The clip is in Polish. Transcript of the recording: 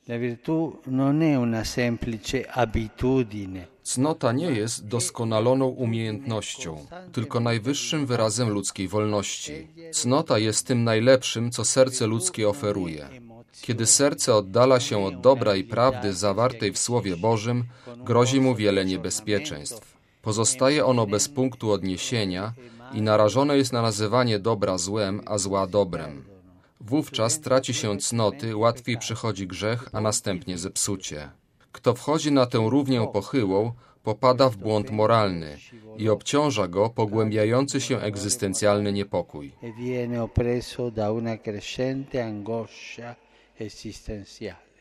La virtù non è una semplice abitudine. Cnota nie jest doskonaloną umiejętnością, tylko najwyższym wyrazem ludzkiej wolności. Cnota jest tym najlepszym, co serce ludzkie oferuje. Kiedy serce oddala się od dobra i prawdy zawartej w Słowie Bożym, grozi mu wiele niebezpieczeństw. Pozostaje ono bez punktu odniesienia i narażone jest na nazywanie dobra złem, a zła dobrem. Wówczas traci się cnoty, łatwiej przychodzi grzech, a następnie zepsucie. Kto wchodzi na tę równię pochyłą, popada w błąd moralny i obciąża go pogłębiający się egzystencjalny niepokój. E viene oppresso da una crescente angoscia esistenziale.